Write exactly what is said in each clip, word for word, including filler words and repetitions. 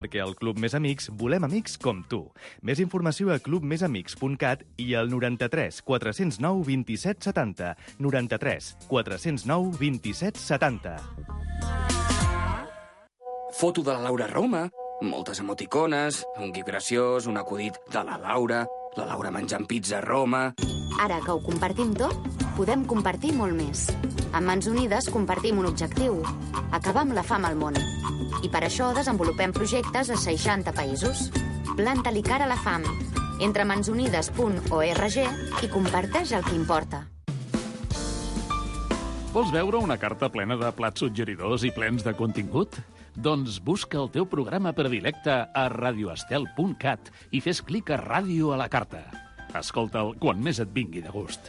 Perquè al Club Més Amics volem amics com tu. Més informació a club més amics punt cat i al noranta-tres quatre zero nou vint-i-set setanta. noranta-tres quatre zero nou vint-i-set setanta. Foto de la Laura Roma, moltes emoticones, un gif graciós, un acudit de la Laura, la Laura menjant pizza a Roma... Ara que ho compartim tot, podem compartir molt més. Amb Mans Unides compartim un objectiu, acabar amb la fam al món. I per això desenvolupem projectes a seixanta països. Planta-li cara a la fam. Entra a mans unides punt org i comparteix el que importa. Vols veure una carta plena de plats suggeridors i plens de contingut? Doncs busca el teu programa predilecte a radioestel punt cat i fes clic a Ràdio a la carta. Escolta'l quan més et vingui de gust.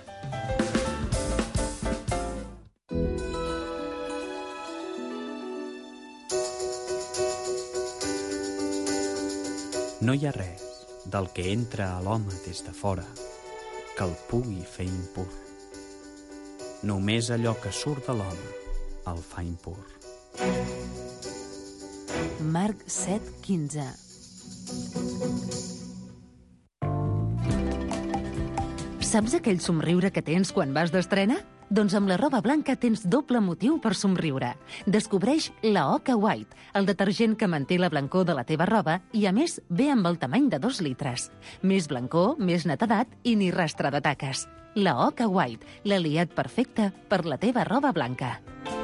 No hi ha res del que entra a l'home des de fora que el pugui fer impur. Només allò que surt de l'home el fa impur. Marc set quinze. Saps aquell somriure que tens quan vas d'estrena? Doncs amb la roba blanca tens doble motiu per somriure. Descobreix la Oca White, el detergent que manté la blancor de la teva roba i, a més, ve amb el tamany de dos litres. Més blancor, més netedat i ni rastre de taques. La Oca White, l'aliat perfecte per la teva roba blanca.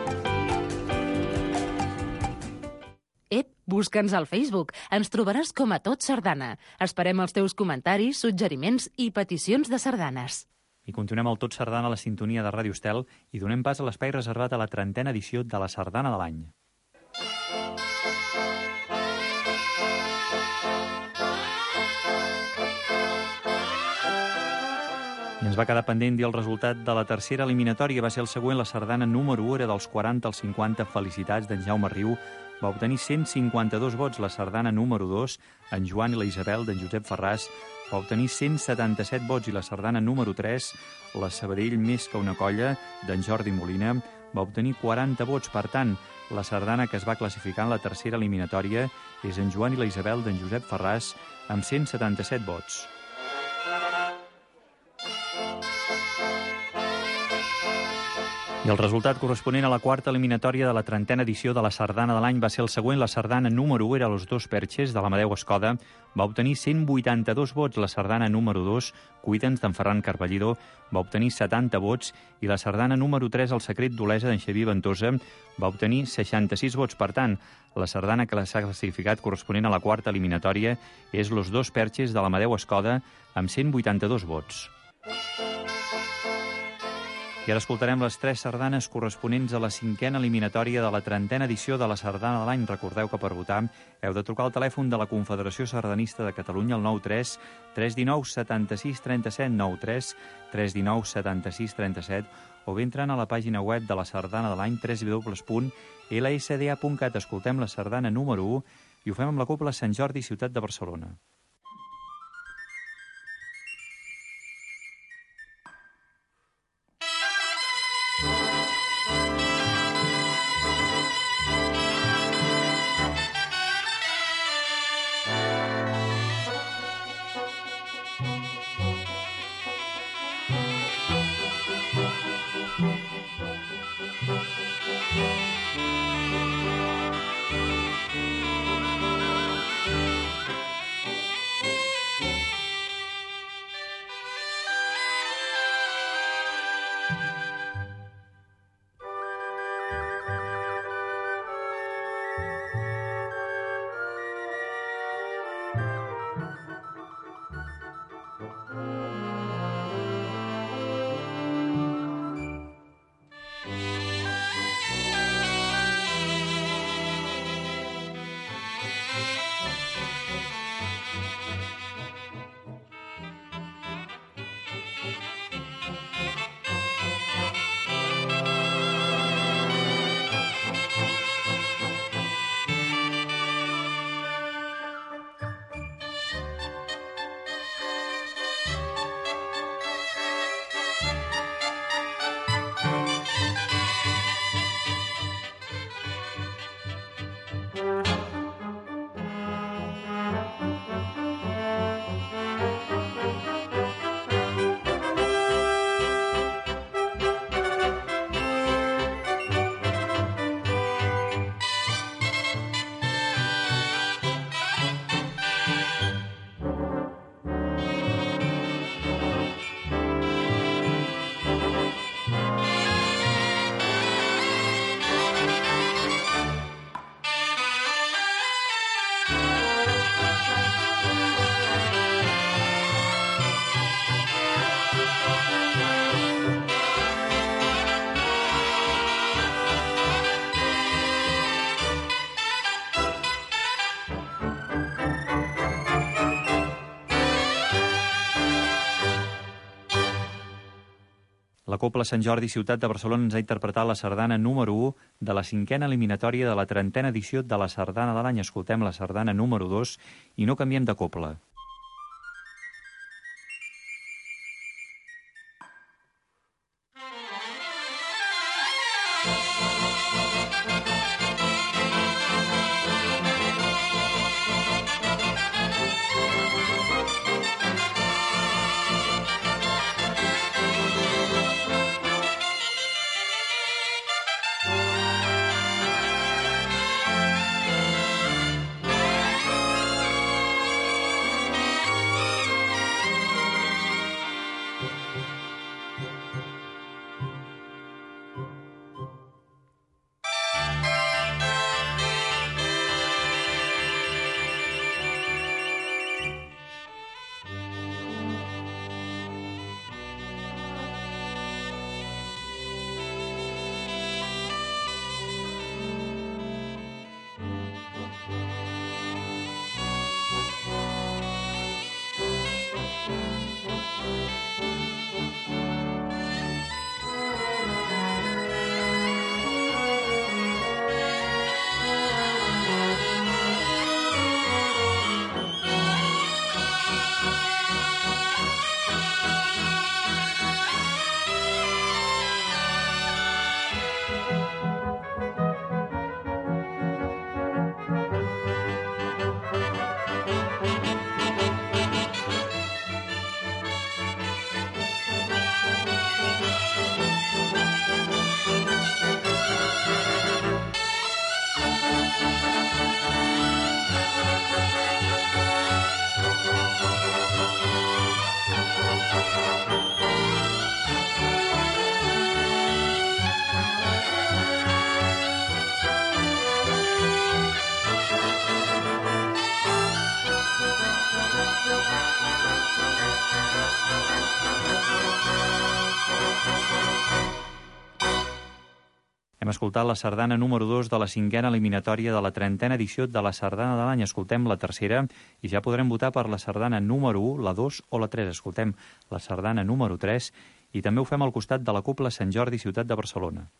Ep, busca'ns al Facebook. Ens trobaràs com a Tot Sardana. Esperem els teus comentaris, suggeriments i peticions de sardanes. I continuem el Tot Sardana a la sintonia de Ràdio Estel i donem pas a l'espai reservat a la trentena edició de la Sardana de l'any. I ens va quedar pendent dir el resultat de la tercera eliminatòria. Va ser el següent, la sardana número u era dels quaranta als cinquanta. Felicitats d'en Jaume Riu. Va obtenir cent cinquanta-dos vots. La sardana número dos, en Joan i la Isabel, d'en Josep Ferràs, va obtenir cent setanta-set vots. I la sardana número tres, la Sabadell més que una colla, d'en Jordi Molina, va obtenir quaranta vots. Per tant, la sardana que es va classificar en la tercera eliminatòria és en Joan i la Isabel, d'en Josep Ferràs, amb cent setanta-set vots. I el resultat corresponent a la quarta eliminatòria de la trentena edició de la Sardana de l'any va ser el següent. La sardana número u era Los dos perches, de l'Amadeu Escoda, va obtenir cent vuitanta-dos vots. La sardana número dos, Cuida'ns, d'en Ferran Carballido, va obtenir setanta vots. I la sardana número tres, El secret d'Olesa, d'en Xavier Ventosa, va obtenir seixanta-sis vots. Per tant, la sardana que s'ha classificat corresponent a la quarta eliminatòria és Los dos perches, de l'Amadeu Escoda, amb cent vuitanta-dos vots. I ara escoltarem les tres sardanes corresponents a la cinquena eliminatòria de la trentena edició de la Sardana de l'any. Recordeu que per votar heu de trucar al telèfon de la Confederació Sardanista de Catalunya, al nou tres tres cent dinou setanta-sis trenta-set, nou tres tres cent dinou setanta-sis trenta-set, o bé entrant a la pàgina web de la Sardana de l'any, w w w punt l s d a punt cat. Escoltem la sardana número u i ho fem amb la Cobla Sant Jordi, ciutat de Barcelona. La Cobla Sant Jordi Ciutat de Barcelona ens ha interpretat la sardana número u de la cinquena eliminatòria de la trentena edició de la Sardana de l'any. Escoltem la sardana número dos i no canviem de cobla. Hem escoltat la sardana número dos de la cinquena eliminatòria de la trentena edició de la Sardana de l'any. Escoltem la tercera i ja podrem votar per la sardana número u, la dos o la tres. Escoltem la sardana número tres i també ho fem al costat de la Cobla Sant Jordi Ciutat de Barcelona.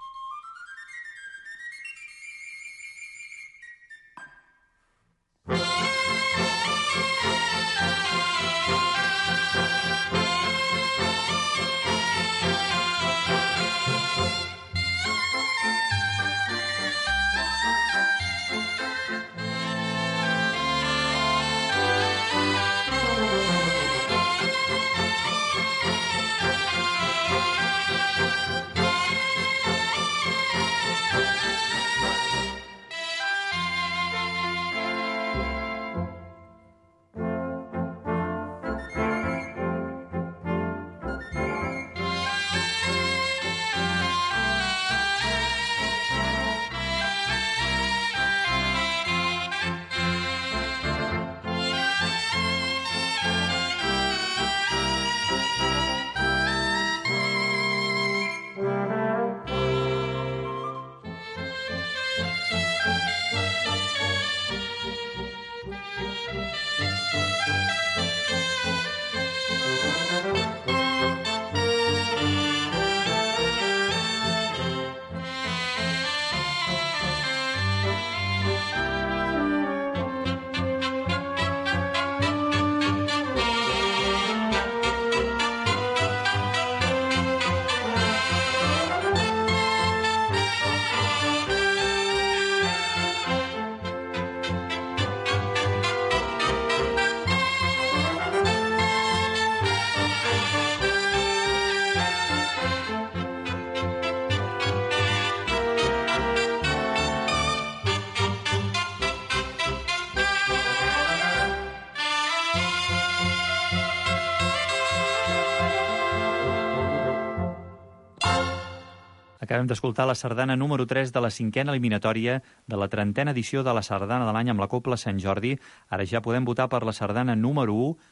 Acabem d'escoltar la sardana número tres de la cinquena eliminatòria de la trentena edició de la Sardana de l'any amb la Cobla Sant Jordi. Ara ja podem votar per la sardana número u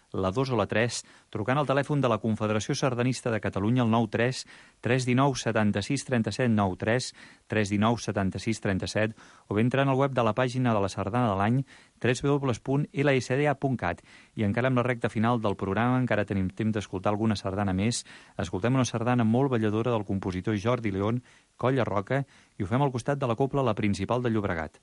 la dos o la tres, trucant al telèfon de la Confederació Sardanista de Catalunya al nou tres tres cent dinou setanta-sis trenta-set nou tres tres cent dinou setanta-sis trenta-set o bé entrant al web de la pàgina de la Sardana de l'any w w w punt l s d a punt cat. I encara amb la recta final del programa, encara tenim temps d'escoltar alguna sardana més. Escoltem una sardana molt balladora del compositor Jordi León, Colla Roca, i ho fem al costat de la cobla La Principal de Llobregat.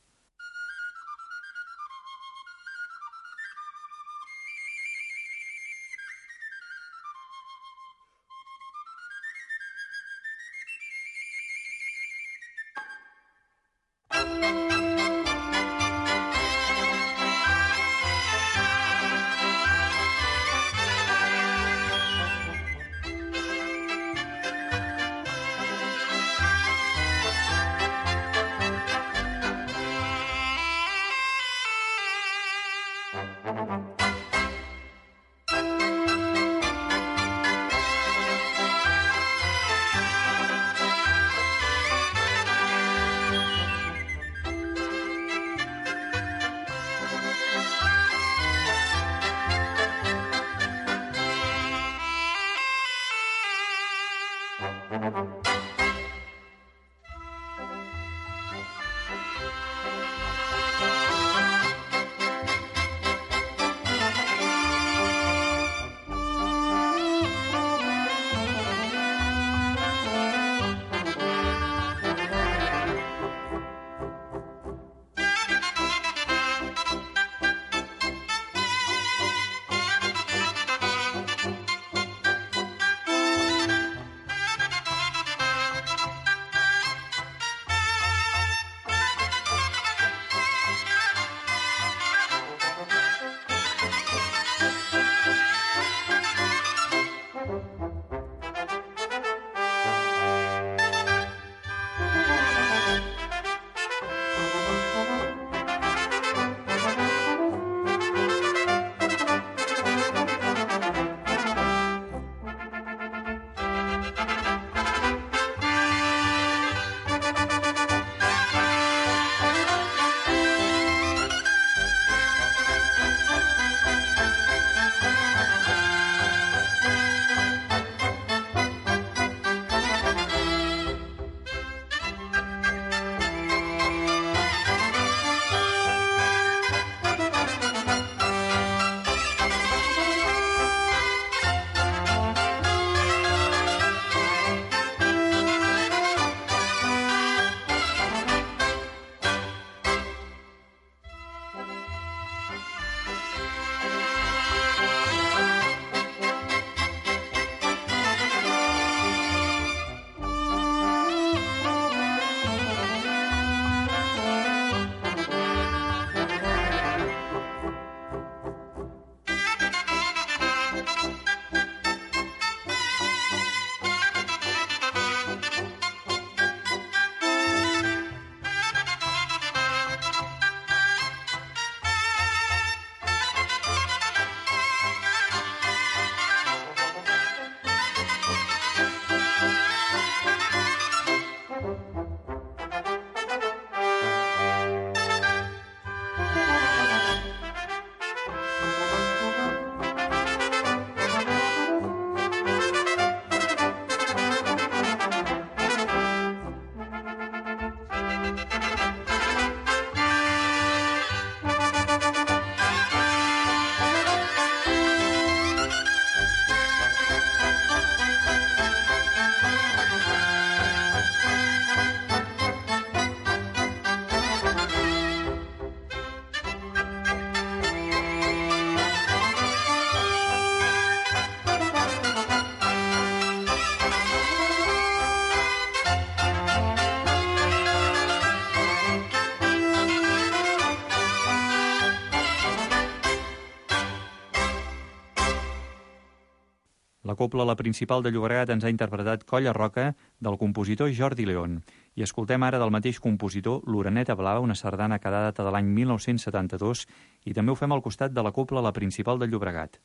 La cobla La Principal de Llobregat ens ha interpretat Colla Roca del compositor Jordi León. I escoltem ara del mateix compositor l'Oreneta Blava, una sardana que data de l'any mil nou-cents setanta-dos, i també ho fem al costat de la cobla La Principal de Llobregat.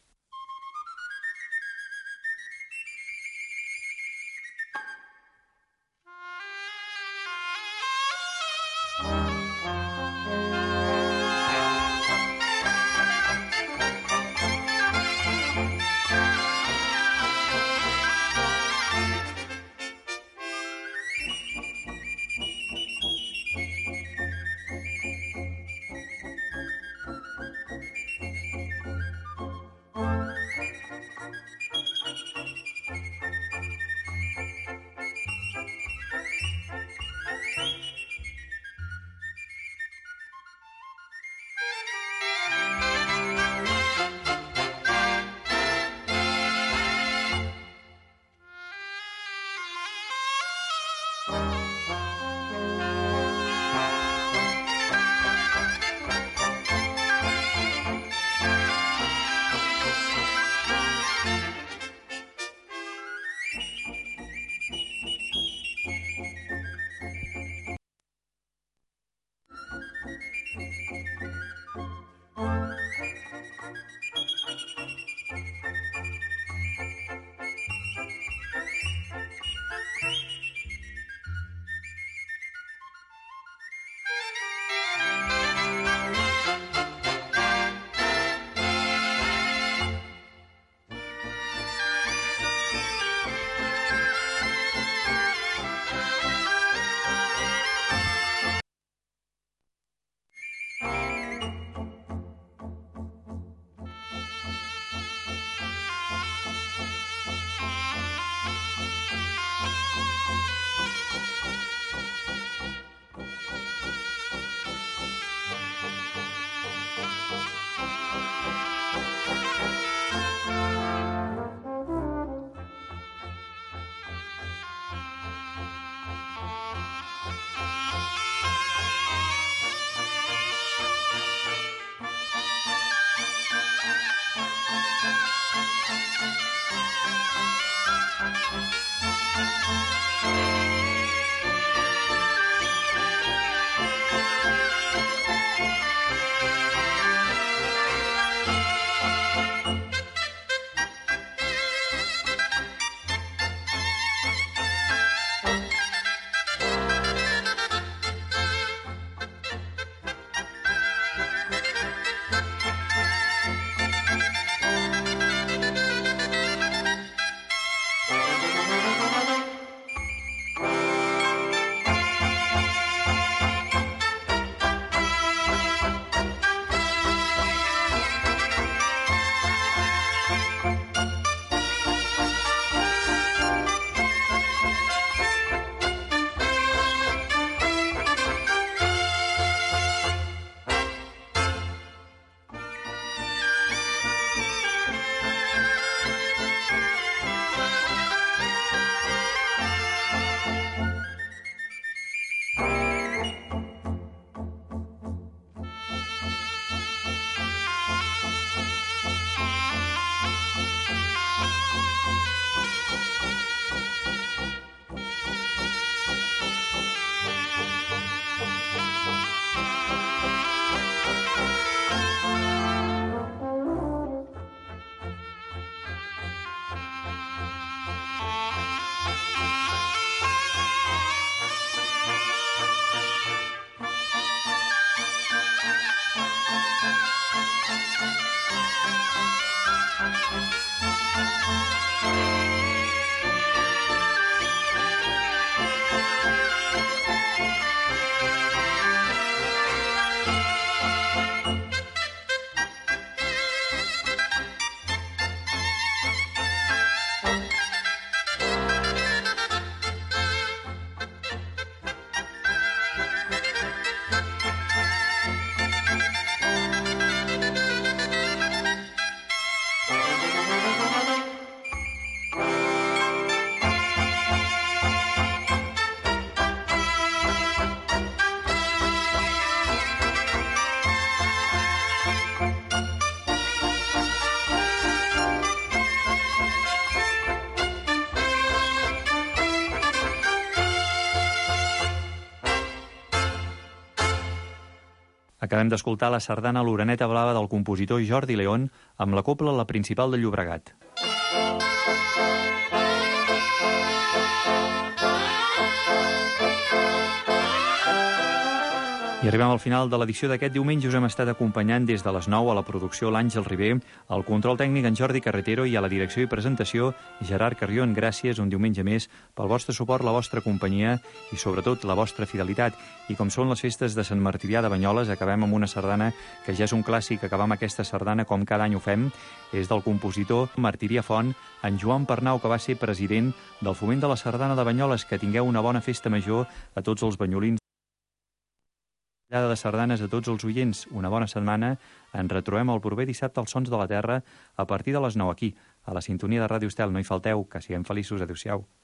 Acabem d'escoltar la sardana L'Oreneta Blava del compositor Jordi León amb la cobla La Principal de Llobregat. I arribem al final de l'edició d'aquest diumenge. Us hem estat acompanyant des de les nou a la producció l'Àngel Ribé, al control tècnic en Jordi Carretero i a la direcció i presentació Gerard Carrion. Gràcies un diumenge més pel vostre suport, la vostra companyia i sobretot la vostra fidelitat. I com són les festes de Sant Martirià de Banyoles, acabem amb una sardana que ja és un clàssic. Acabar amb aquesta sardana com cada any ho fem. És del compositor Martirià Font, en Joan Pernau, que va ser president del Foment de la Sardana de Banyoles. Que tingueu una bona festa major a tots els banyolins. De sardanes a tots els oients, una bona setmana. Ens retrobem el proper dissabte als Sons de la Terra a partir de les nou aquí, a la sintonia de Ràdio Estel. No hi falteu, que siguem feliços. Adéu-siau.